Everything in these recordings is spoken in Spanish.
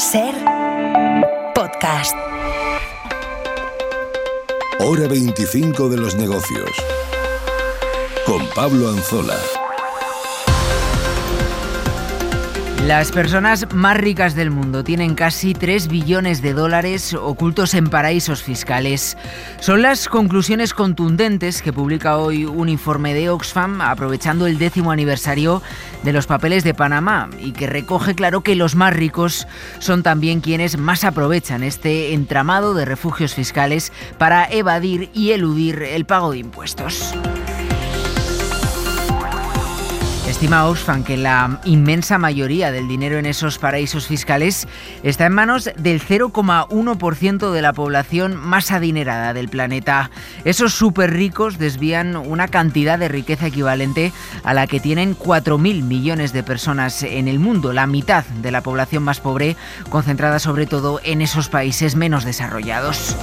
SER Podcast. Hora 25 de los negocios. Con Pablo Anzola. Las personas más ricas del mundo tienen casi 3 billones de dólares ocultos en paraísos fiscales. Son las conclusiones contundentes que publica hoy un informe de Oxfam aprovechando el 10º aniversario de los papeles de Panamá y que recoge claro que los más ricos son también quienes más aprovechan este entramado de refugios fiscales para evadir y eludir el pago de impuestos. Estima Oxfam que la inmensa mayoría del dinero en esos paraísos fiscales está en manos del 0,1% de la población más adinerada del planeta. Esos súper ricos desvían una cantidad de riqueza equivalente a la que tienen 4.000 millones de personas en el mundo, la mitad de la población más pobre, concentrada sobre todo en esos países menos desarrollados.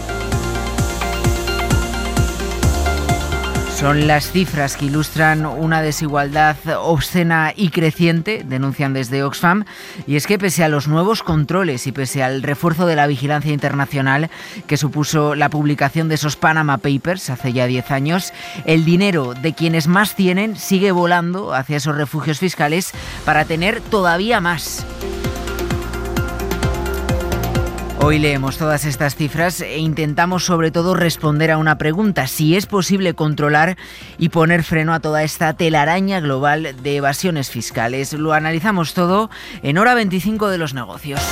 Son las cifras que ilustran una desigualdad obscena y creciente, denuncian desde Oxfam, y es que pese a los nuevos controles y pese al refuerzo de la vigilancia internacional que supuso la publicación de esos Panama Papers hace ya 10 años, el dinero de quienes más tienen sigue volando hacia esos refugios fiscales para tener todavía más. Hoy leemos todas estas cifras e intentamos sobre todo responder a una pregunta: si es posible controlar y poner freno a toda esta telaraña global de evasiones fiscales. Lo analizamos todo en Hora 25 de los negocios.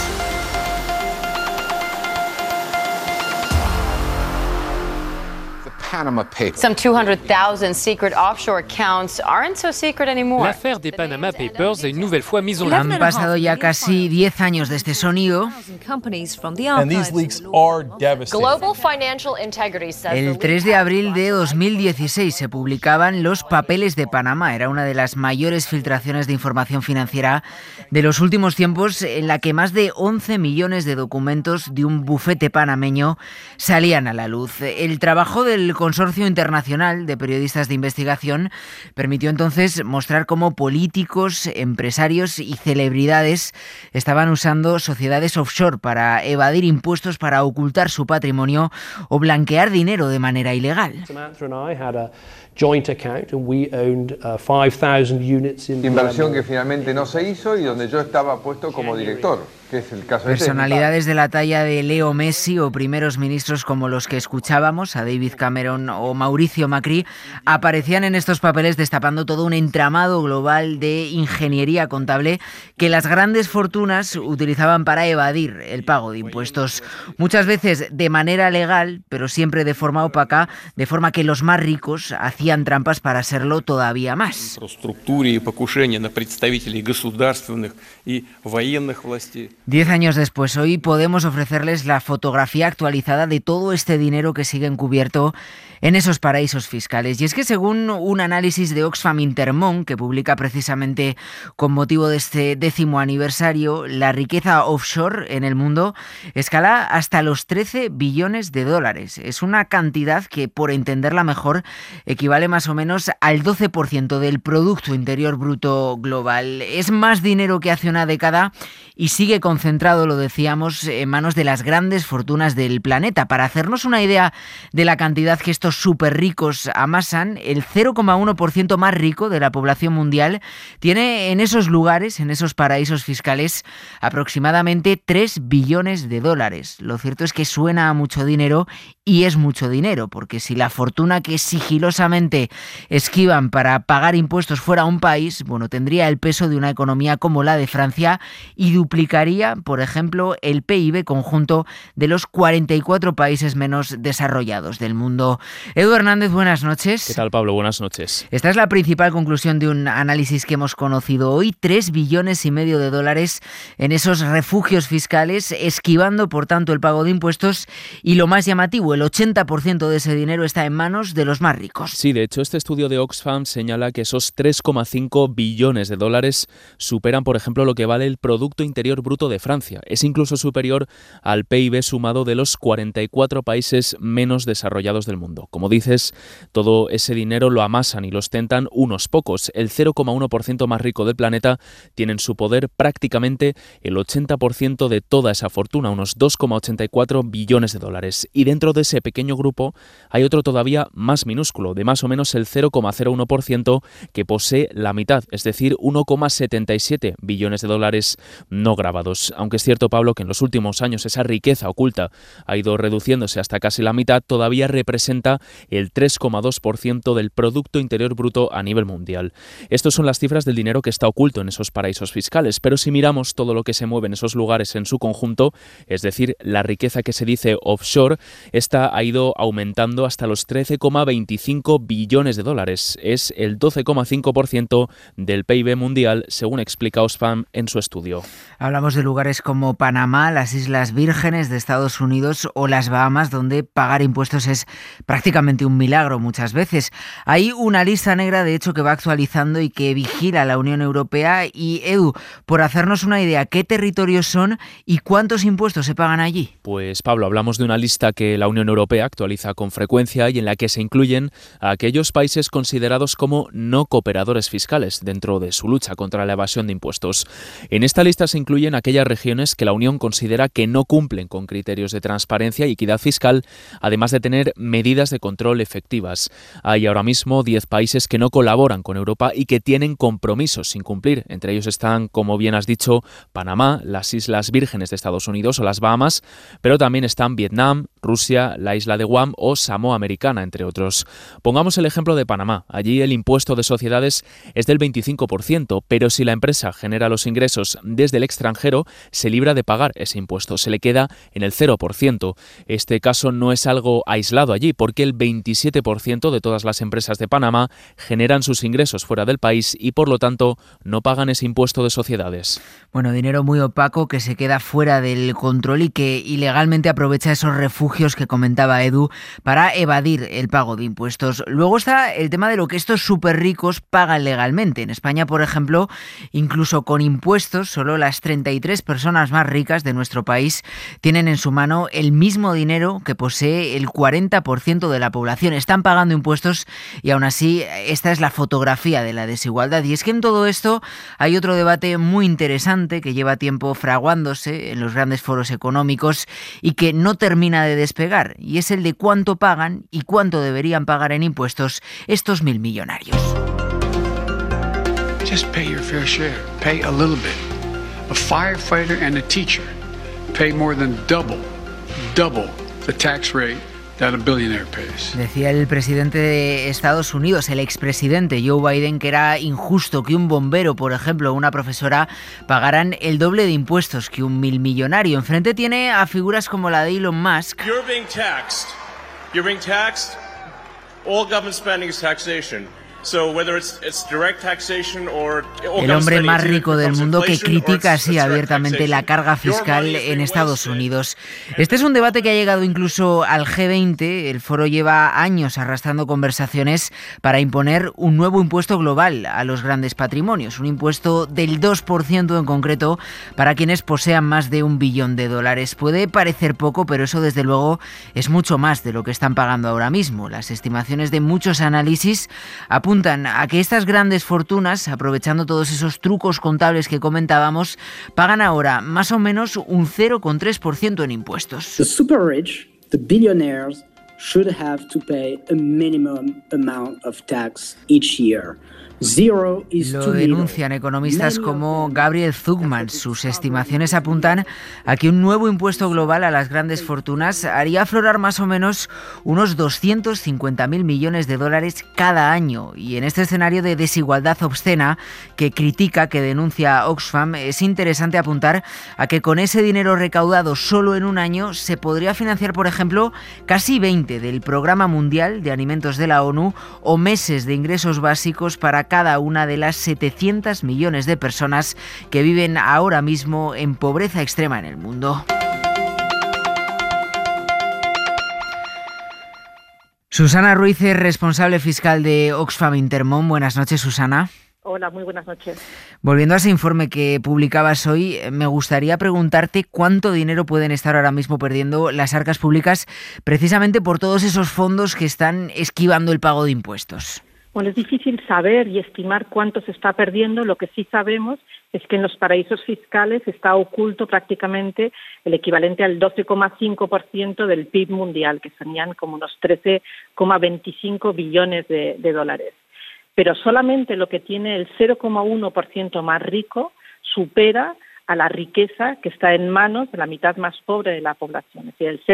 Some 200,000 secret offshore accounts aren't so secret anymore. L'affaire des Panama Papers est une nouvelle fois mise en Han pasado ya casi 10 años de este sonido. And these leaks are devastating. Global Financial Integrity says El 3 de abril de 2016 se publicaban los papeles de Panamá. Era una de las mayores filtraciones de información financiera de los últimos tiempos, en la que más de 11 millones de documentos de un bufete panameño salían a la luz. El trabajo del Consorcio Internacional de Periodistas de Investigación permitió entonces mostrar cómo políticos, empresarios y celebridades estaban usando sociedades offshore para evadir impuestos, para ocultar su patrimonio o blanquear dinero de manera ilegal. Inversión que finalmente no se hizo y donde yo estaba puesto como director, que es el caso de Personalidades de la talla de Leo Messi o primeros ministros como los que escuchábamos, a David Cameron o Mauricio Macri, aparecían en estos papeles destapando todo un entramado global de ingeniería contable que las grandes fortunas utilizaban para evadir el pago de impuestos. Muchas veces de manera legal, pero siempre de forma opaca, de forma que los más ricos hacían trampas para serlo todavía más. 10 años después, hoy podemos ofrecerles la fotografía actualizada de todo este dinero que sigue encubierto en esos paraísos fiscales. Y es que según un análisis de Oxfam Intermón, que publica precisamente con motivo de este 10º aniversario, la riqueza offshore en el mundo escala hasta los 13 billones de dólares. Es una cantidad que, por entenderla mejor, equivale más o menos al 12% del Producto Interior Bruto global. Es más dinero que hace una década y sigue concentrado, lo decíamos, en manos de las grandes fortunas del planeta. Para hacernos una idea de la cantidad que estos súper ricos amasan, el 0,1% más rico de la población mundial tiene en esos lugares, en esos paraísos fiscales, aproximadamente 3 billones de dólares. Lo cierto es que suena a mucho dinero y es mucho dinero, porque si la fortuna que sigilosamente esquivan para pagar impuestos fuera un país, bueno, tendría el peso de una economía como la de Francia y duplicaría, por ejemplo, el PIB conjunto de los 44 países menos desarrollados del mundo. Edu Hernández, buenas noches. ¿Qué tal, Pablo? Buenas noches. Esta es la principal conclusión de un análisis que hemos conocido hoy: 3,5 billones de dólares en esos refugios fiscales, esquivando, por tanto, el pago de impuestos, y lo más llamativo, el 80% de ese dinero está en manos de los más ricos. Sí, de hecho, este estudio de Oxfam señala que esos 3,5 billones de dólares superan, por ejemplo, lo que vale el Producto Interior Bruto de Francia. Es incluso superior al PIB sumado de los 44 países menos desarrollados del mundo. mundo. Como dices, todo ese dinero lo amasan y lo ostentan unos pocos. El 0,1% más rico del planeta tiene en su poder prácticamente el 80% de toda esa fortuna, unos 2,84 billones de dólares. Y dentro de ese pequeño grupo hay otro todavía más minúsculo, de más o menos el 0,01%, que posee la mitad, es decir, 1,77 billones de dólares no grabados. Aunque es cierto, Pablo, que en los últimos años esa riqueza oculta ha ido reduciéndose hasta casi la mitad, todavía representa el 3,2% del Producto Interior Bruto a nivel mundial. Estas son las cifras del dinero que está oculto en esos paraísos fiscales, pero si miramos todo lo que se mueve en esos lugares en su conjunto, es decir, la riqueza que se dice offshore, esta ha ido aumentando hasta los 13,25 billones de dólares. Es el 12,5% del PIB mundial, según explica Oxfam en su estudio. Hablamos de lugares como Panamá, las Islas Vírgenes de Estados Unidos o las Bahamas, donde pagar impuestos es prácticamente un milagro muchas veces. Hay una lista negra, de hecho, que va actualizando y que vigila la Unión Europea. Y Edu, por hacernos una idea, ¿qué territorios son y cuántos impuestos se pagan allí? Pues Pablo, hablamos de una lista que la Unión Europea actualiza con frecuencia y en la que se incluyen a aquellos países considerados como no cooperadores fiscales dentro de su lucha contra la evasión de impuestos. En esta lista se incluyen aquellas regiones que la Unión considera que no cumplen con criterios de transparencia y equidad fiscal, además de tener medidas de control efectivas. Hay ahora mismo 10 países que no colaboran con Europa y que tienen compromisos sin cumplir. Entre ellos están, como bien has dicho, Panamá, las Islas Vírgenes de Estados Unidos o las Bahamas, pero también están Vietnam, Rusia, la isla de Guam o Samoa Americana, entre otros. Pongamos el ejemplo de Panamá. Allí el impuesto de sociedades es del 25%, pero si la empresa genera los ingresos desde el extranjero, se libra de pagar ese impuesto, se le queda en el 0%. Este caso no es algo aislado allí, porque el 27% de todas las empresas de Panamá generan sus ingresos fuera del país y, por lo tanto, no pagan ese impuesto de sociedades. Bueno, dinero muy opaco que se queda fuera del control y que ilegalmente aprovecha esos refugios que comentaba Edu para evadir el pago de impuestos. Luego está el tema de lo que estos súper ricos pagan legalmente. En España, por ejemplo, incluso con impuestos, solo las 33 personas más ricas de nuestro país tienen en su mano el mismo dinero que posee el 40% de la población. Están pagando impuestos y aún así esta es la fotografía de la desigualdad. Y es que en todo esto hay otro debate muy interesante que lleva tiempo fraguándose en los grandes foros económicos y que no termina de despegar, y es el de cuánto pagan y cuánto deberían pagar en impuestos estos 1.000 millonarios. Just pay your fair share. Pay a little bit. A firefighter and a teacher pay more than double the tax rate that a billionaire pays. Decía el presidente de Estados Unidos, el expresidente Joe Biden, que era injusto que un bombero, por ejemplo, o una profesora pagaran el doble de impuestos que un 1.000 millonario. Enfrente tiene a figuras como la de Elon Musk. You're being taxed. All government spending is taxation. So whether it's direct taxation or el hombre más rico del mundo que critica así abiertamente la carga fiscal en Estados Unidos. Este es un debate que ha llegado incluso al G20. El foro lleva años arrastrando conversaciones para imponer un nuevo impuesto global a los grandes patrimonios, un impuesto del 2% en concreto para quienes posean más de $1 billón. Puede parecer poco, pero eso desde luego es mucho más de lo que están pagando ahora mismo. Las estimaciones de muchos análisis apuntan a que estas grandes fortunas, aprovechando todos esos trucos contables que comentábamos, pagan ahora más o menos un 0,3% en impuestos. The super rich, the billionaires, should have to pay a minimum amount of tax each year. Lo denuncian economistas como Gabriel Zucman. Sus estimaciones apuntan a que un nuevo impuesto global a las grandes fortunas haría aflorar más o menos unos 250.000 millones de dólares cada año. Y en este escenario de desigualdad obscena que critica, que denuncia Oxfam, es interesante apuntar a que con ese dinero recaudado solo en un año se podría financiar, por ejemplo, casi 20 del Programa Mundial de Alimentos de la ONU o meses de ingresos básicos para cada una de las 700 millones de personas que viven ahora mismo en pobreza extrema en el mundo. Susana Ruiz es responsable fiscal de Oxfam Intermón. Buenas noches, Susana. Hola, muy buenas noches. Volviendo a ese informe que publicabas hoy, me gustaría preguntarte cuánto dinero pueden estar ahora mismo perdiendo las arcas públicas precisamente por todos esos fondos que están esquivando el pago de impuestos. Bueno, es difícil saber y estimar cuánto se está perdiendo. Lo que sí sabemos es que en los paraísos fiscales está oculto prácticamente el equivalente al 12,5% del PIB mundial, que serían como unos 13,25 billones de dólares. Pero solamente lo que tiene el 0,1% más rico supera a la riqueza que está en manos de la mitad más pobre de la población. Es decir, el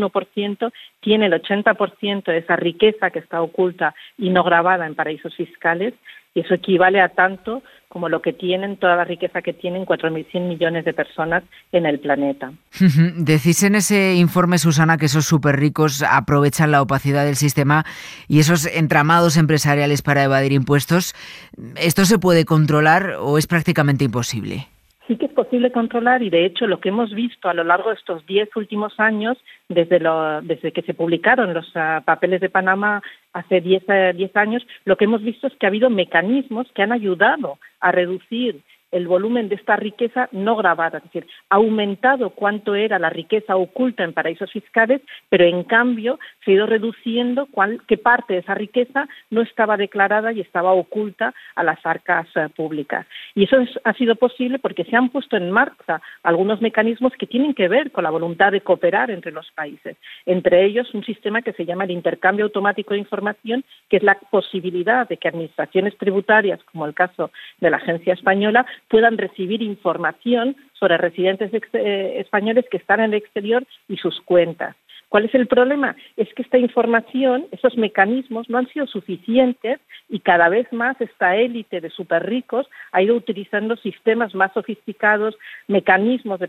0,1% tiene el 80% de esa riqueza que está oculta y no gravada en paraísos fiscales, y eso equivale a tanto como lo que tienen, toda la riqueza que tienen 4.100 millones de personas en el planeta. Decís en ese informe, Susana, que esos súper ricos aprovechan la opacidad del sistema y esos entramados empresariales para evadir impuestos. ¿Esto se puede controlar o es prácticamente imposible? Sí que es posible controlar, y de hecho lo que hemos visto a lo largo de estos 10 últimos años, desde que se publicaron los papeles de Panamá hace 10 años, lo que hemos visto es que ha habido mecanismos que han ayudado a reducir el volumen de esta riqueza no gravada, es decir, ha aumentado cuánto era la riqueza oculta en paraísos fiscales, pero en cambio se ha ido reduciendo qué parte de esa riqueza no estaba declarada y estaba oculta a las arcas públicas. Y eso ha sido posible porque se han puesto en marcha algunos mecanismos que tienen que ver con la voluntad de cooperar entre los países. Entre ellos, un sistema que se llama el intercambio automático de información, que es la posibilidad de que administraciones tributarias, como el caso de la Agencia Española, puedan recibir información sobre residentes españoles que están en el exterior y sus cuentas. ¿Cuál es el problema? Es que esta información, esos mecanismos no han sido suficientes y cada vez más esta élite de súper ricos ha ido utilizando sistemas más sofisticados, mecanismos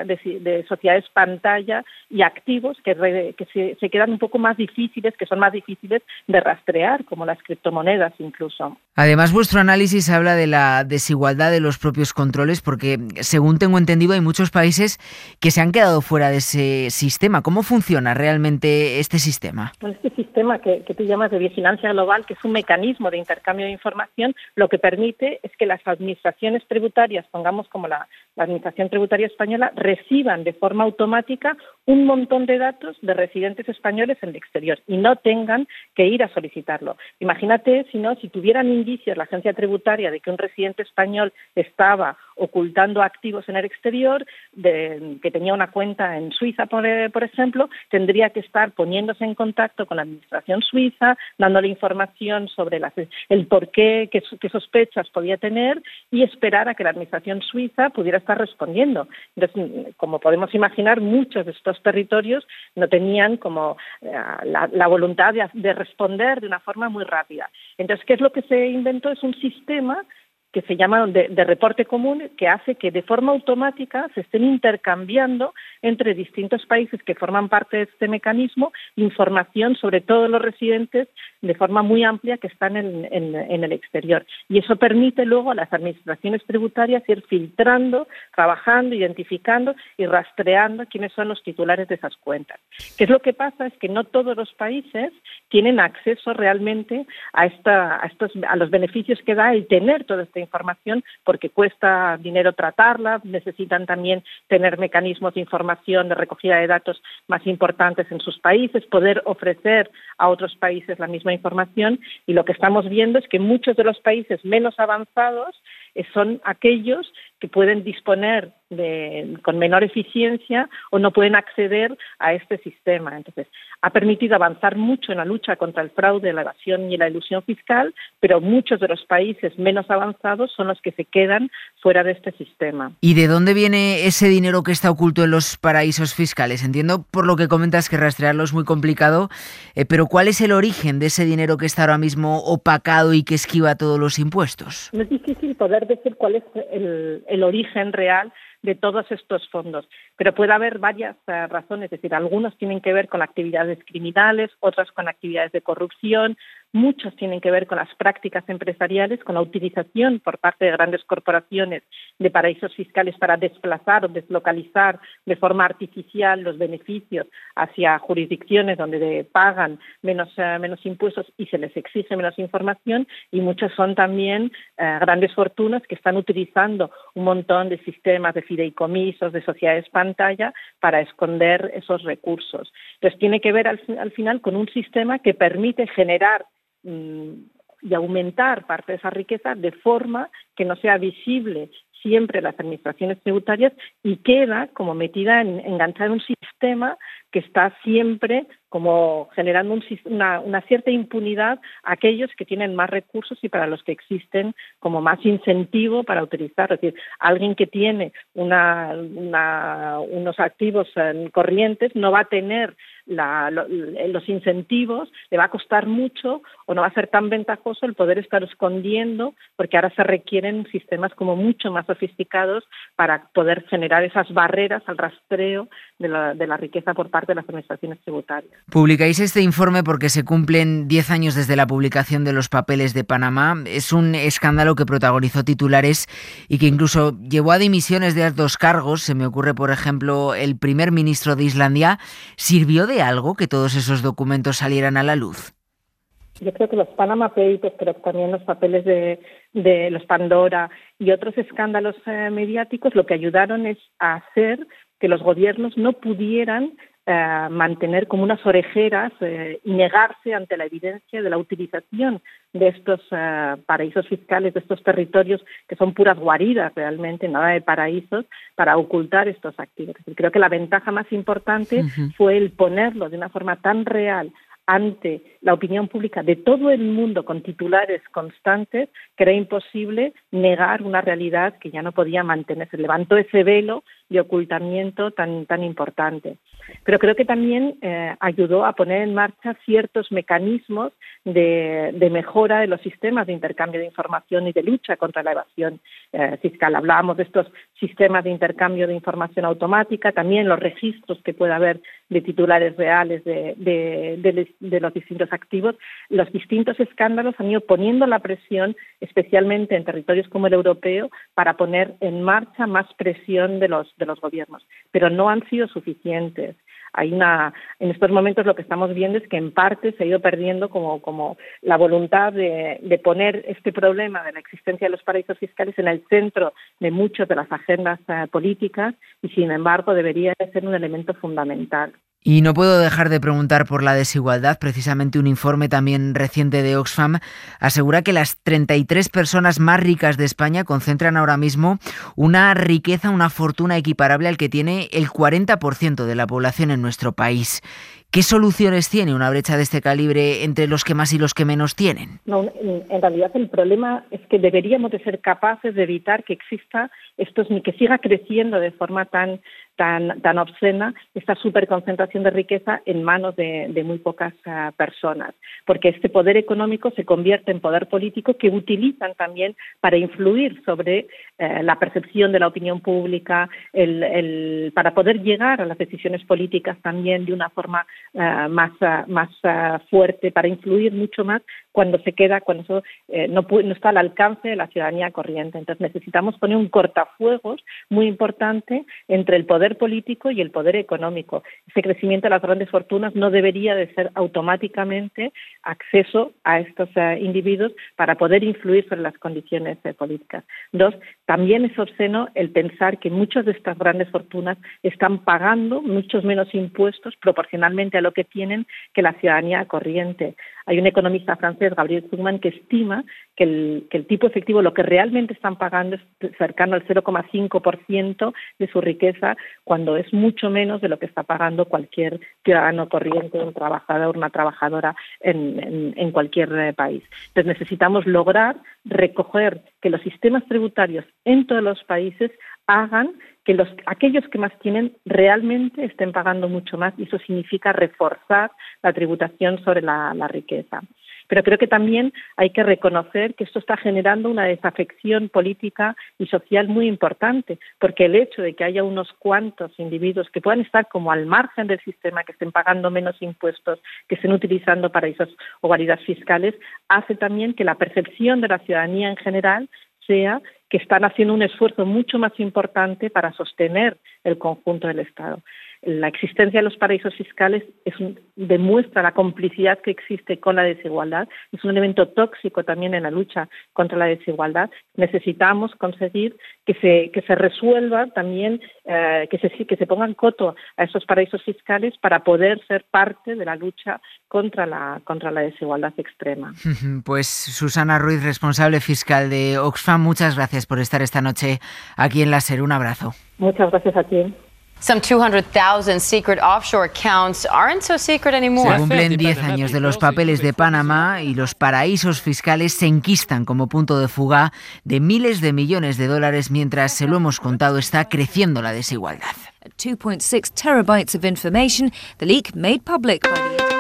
de sociedades pantalla y activos que se quedan un poco más difíciles, que son más difíciles de rastrear, como las criptomonedas incluso. Además, vuestro análisis habla de la desigualdad de los propios controles porque, según tengo entendido, hay muchos países que se han quedado fuera de ese sistema. ¿Cómo funciona realmente este sistema? Bueno, este sistema que tú llamas de vigilancia global, que es un mecanismo de intercambio de información, lo que permite es que las administraciones tributarias, pongamos como la Administración Tributaria Española, reciban de forma automática un montón de datos de residentes españoles en el exterior y no tengan que ir a solicitarlo. Imagínate si tuvieran indicios la agencia tributaria de que un residente español estaba ocultando activos en el exterior, que tenía una cuenta en Suiza, por ejemplo, tendría que estar poniéndose en contacto con la administración suiza, dándole información sobre el por qué, qué sospechas podía tener y esperar a que la administración suiza pudiera estar respondiendo. Entonces, como podemos imaginar, muchos de estos territorios no tenían como la voluntad de responder de una forma muy rápida. Entonces, ¿qué es lo que se inventó? Es un sistema que se llama de reporte común, que hace que de forma automática se estén intercambiando entre distintos países que forman parte de este mecanismo información sobre todos los residentes de forma muy amplia que están en el exterior. Y eso permite luego a las administraciones tributarias ir filtrando, trabajando, identificando y rastreando quiénes son los titulares de esas cuentas. ¿Qué es lo que pasa? Es que no todos los países tienen acceso realmente a los beneficios que da el tener toda esta información, porque cuesta dinero tratarla, necesitan también tener mecanismos de información, de recogida de datos más importantes en sus países, poder ofrecer a otros países la misma información, y lo que estamos viendo es que muchos de los países menos avanzados son aquellos que pueden disponer con menor eficiencia o no pueden acceder a este sistema. Entonces, ha permitido avanzar mucho en la lucha contra el fraude, la evasión y la elusión fiscal, pero muchos de los países menos avanzados son los que se quedan fuera de este sistema. ¿Y de dónde viene ese dinero que está oculto en los paraísos fiscales? Entiendo por lo que comentas que rastrearlo es muy complicado, pero ¿cuál es el origen de ese dinero que está ahora mismo opacado y que esquiva todos los impuestos? No es difícil poder decir cuál es el origen real de todos estos fondos, pero puede haber varias razones, es decir, algunos tienen que ver con actividades criminales, otras con actividades de corrupción, muchos tienen que ver con las prácticas empresariales, con la utilización por parte de grandes corporaciones de paraísos fiscales para desplazar o deslocalizar de forma artificial los beneficios hacia jurisdicciones donde pagan menos impuestos y se les exige menos información, y muchos son también grandes fortunas que están utilizando un montón de sistemas de fideicomisos, de sociedades pantalla para esconder esos recursos. Entonces tiene que ver al final con un sistema que permite generar y aumentar parte de esa riqueza de forma que no sea visible siempre las administraciones tributarias y queda como metida enganchada en un sistema que está siempre como generando una cierta impunidad a aquellos que tienen más recursos y para los que existen como más incentivo para utilizar. Es decir, alguien que tiene unos activos corrientes no va a tener los incentivos, le va a costar mucho o no va a ser tan ventajoso el poder estar escondiendo, porque ahora se requieren sistemas como mucho más sofisticados para poder generar esas barreras al rastreo de la riqueza por parte de las administraciones tributarias. Publicáis este informe porque se cumplen 10 años desde la publicación de los papeles de Panamá. Es un escándalo que protagonizó titulares y que incluso llevó a dimisiones de altos cargos. Se me ocurre, por ejemplo, el primer ministro de Islandia. ¿Sirvió de algo que todos esos documentos salieran a la luz? Yo creo que los Panama Papers, pero también los papeles de los Pandora y otros escándalos mediáticos, lo que ayudaron es a hacer que los gobiernos no pudieran mantener como unas orejeras y negarse ante la evidencia de la utilización de estos paraísos fiscales, de estos territorios que son puras guaridas realmente, nada de paraísos, para ocultar estos activos. Creo que la ventaja más importante fue el ponerlo de una forma tan real ante la opinión pública de todo el mundo con titulares constantes, que era imposible negar una realidad que ya no podía mantenerse. Levantó ese velo de ocultamiento tan importante. Pero creo que también ayudó a poner en marcha ciertos mecanismos de mejora de los sistemas de intercambio de información y de lucha contra la evasión fiscal. Hablábamos de estos sistemas de intercambio de información automática, también los registros que puede haber de titulares reales de los distintos activos. Los distintos escándalos han ido poniendo la presión, especialmente en territorios como el europeo, para poner en marcha más presión de los gobiernos, pero no han sido suficientes. En estos momentos lo que estamos viendo es que en parte se ha ido perdiendo como la voluntad de poner este problema de la existencia de los paraísos fiscales en el centro de muchas de las agendas políticas, y sin embargo debería ser un elemento fundamental. Y no puedo dejar de preguntar por la desigualdad. Precisamente un informe también reciente de Oxfam asegura que las 33 personas más ricas de España concentran ahora mismo una riqueza, una fortuna equiparable al que tiene el 40% de la población en nuestro país. ¿Qué soluciones tiene una brecha de este calibre entre los que más y los que menos tienen? No, en realidad el problema es que deberíamos de ser capaces de evitar que exista ni que siga creciendo de forma tan obscena esta superconcentración de riqueza en manos de muy pocas personas, porque este poder económico se convierte en poder político que utilizan también para influir sobre la percepción de la opinión pública, para poder llegar a las decisiones políticas también de una forma más fuerte, para influir mucho más cuando eso no está al alcance de la ciudadanía corriente. Entonces necesitamos poner un cortafuegos muy importante entre el poder político y el poder económico. Ese crecimiento de las grandes fortunas no debería de ser automáticamente acceso a estos individuos para poder influir sobre las condiciones políticas. 2, también es obsceno el pensar que muchas de estas grandes fortunas están pagando muchos menos impuestos proporcionalmente a lo que tienen que la ciudadanía corriente. Hay un economista francés, Gabriel Zucman, que estima que el tipo efectivo, lo que realmente están pagando es cercano al 0,5% de su riqueza, cuando es mucho menos de lo que está pagando cualquier ciudadano corriente, un trabajador, una trabajadora en cualquier país. Entonces necesitamos lograr recoger que los sistemas tributarios en todos los países hagan que aquellos que más tienen realmente estén pagando mucho más, y eso significa reforzar la tributación sobre la riqueza. Pero creo que también hay que reconocer que esto está generando una desafección política y social muy importante, porque el hecho de que haya unos cuantos individuos que puedan estar como al margen del sistema, que estén pagando menos impuestos, que estén utilizando paraísos o guaridas fiscales, hace también que la percepción de la ciudadanía en general sea que están haciendo un esfuerzo mucho más importante para sostener el conjunto del Estado. La existencia de los paraísos fiscales demuestra la complicidad que existe con la desigualdad. Es un elemento tóxico también en la lucha contra la desigualdad. Necesitamos conseguir que se resuelva también, que se pongan coto a esos paraísos fiscales para poder ser parte de la lucha contra la desigualdad extrema. Pues Susana Ruiz, responsable fiscal de Oxfam, muchas gracias por estar esta noche aquí en La SER. Un abrazo. Muchas gracias a ti. Some 200,000 secret offshore accounts aren't so secret anymore. Se cumplen 10 años de los papeles de Panamá y los paraísos fiscales se enquistan como punto de fuga de miles de millones de dólares mientras, se lo hemos contado, está creciendo la desigualdad. 2.6 terabytes of information, the leak made public by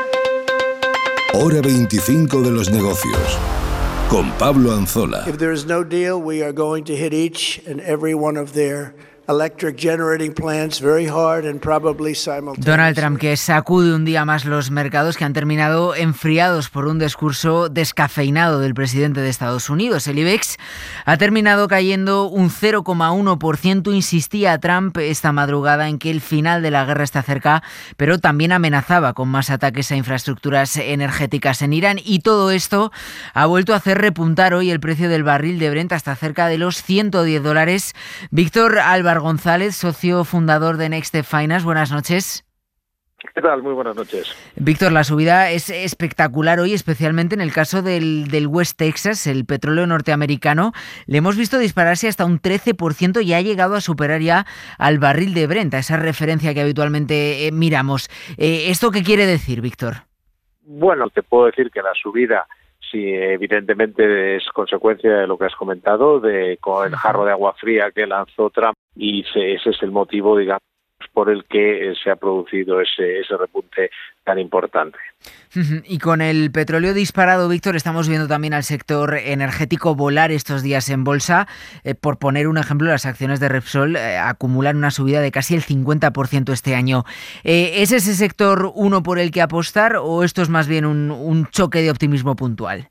the... Hora 25 de los negocios. Con Pablo Anzola. If there is no deal, we are going to hit each and every one of their electric generating plants very hard and probably simultaneously. Donald Trump, que sacude un día más los mercados que han terminado enfriados por un discurso descafeinado del presidente de Estados Unidos. El IBEX ha terminado cayendo un 0,1%. Insistía Trump esta madrugada en que el final de la guerra está cerca, pero también amenazaba con más ataques a infraestructuras energéticas en Irán. Y todo esto ha vuelto a hacer repuntar hoy el precio del barril de Brent hasta cerca de los $110. Víctor Álvaro González, socio fundador de Next Step Finance. Buenas noches. ¿Qué tal? Muy buenas noches. Víctor, la subida es espectacular hoy, especialmente en el caso del West Texas, el petróleo norteamericano. Le hemos visto dispararse hasta un 13% y ha llegado a superar ya al barril de Brent, a esa referencia que habitualmente miramos. ¿Esto qué quiere decir, Víctor? Bueno, te puedo decir que la subida, sí, evidentemente es consecuencia de lo que has comentado, con el jarro de agua fría que lanzó Trump, y ese es el motivo, digamos, por el que se ha producido ese repunte tan importante. Y con el petróleo disparado, Víctor, estamos viendo también al sector energético volar estos días en bolsa. Por poner un ejemplo, las acciones de Repsol acumulan una subida de casi el 50% este año. ¿Es ese sector uno por el que apostar o esto es más bien un choque de optimismo puntual?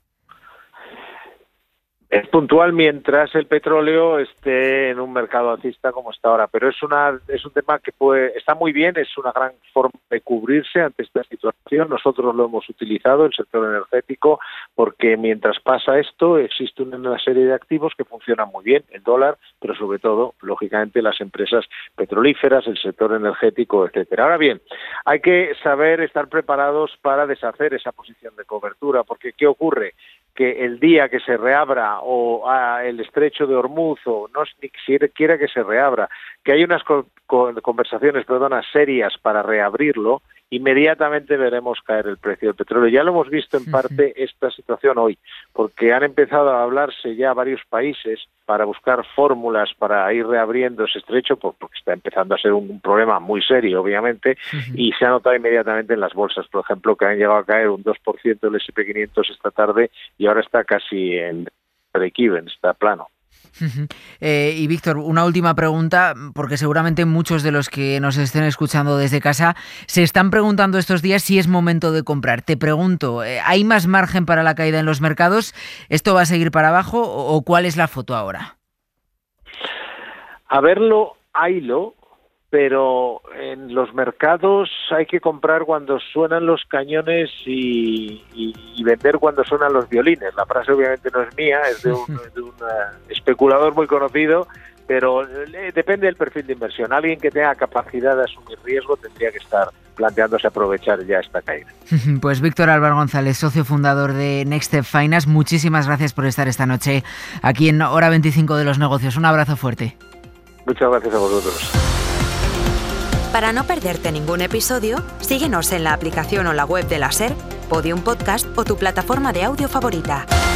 Es puntual mientras el petróleo esté en un mercado alcista como está ahora, pero es un tema que está muy bien, es una gran forma de cubrirse ante esta situación. Nosotros lo hemos utilizado, el sector energético, porque mientras pasa esto existe una serie de activos que funcionan muy bien, el dólar, pero sobre todo, lógicamente, las empresas petrolíferas, el sector energético, etcétera. Ahora bien, hay que saber estar preparados para deshacer esa posición de cobertura, porque ¿qué ocurre? Que el día que se reabra o el estrecho de Hormuz, o no ni siquiera que se reabra, que hay unas conversaciones serias para reabrirlo, inmediatamente veremos caer el precio del petróleo. Ya lo hemos visto en parte esta situación hoy, porque han empezado a hablarse ya varios países para buscar fórmulas para ir reabriendo ese estrecho, porque está empezando a ser un problema muy serio, obviamente, y se ha notado inmediatamente en las bolsas, por ejemplo, que han llegado a caer un 2% el S&P 500 esta tarde y ahora está casi en break-even, está plano. Y Víctor, una última pregunta, porque seguramente muchos de los que nos estén escuchando desde casa se están preguntando estos días si es momento de comprar. Te pregunto, ¿hay más margen para la caída en los mercados? ¿Esto va a seguir para abajo o cuál es la foto ahora? A verlo, haylo, pero en los mercados hay que comprar cuando suenan los cañones y vender cuando suenan los violines. La frase obviamente no es mía, es de un especulador muy conocido, pero depende del perfil de inversión. Alguien que tenga capacidad de asumir riesgo tendría que estar planteándose aprovechar ya esta caída. Pues Víctor Álvaro González, socio fundador de Next Step Finance, muchísimas gracias por estar esta noche aquí en Hora 25 de los negocios. Un abrazo fuerte. Muchas gracias a vosotros. Para no perderte ningún episodio, síguenos en la aplicación o la web de la SER, Podium Podcast o tu plataforma de audio favorita.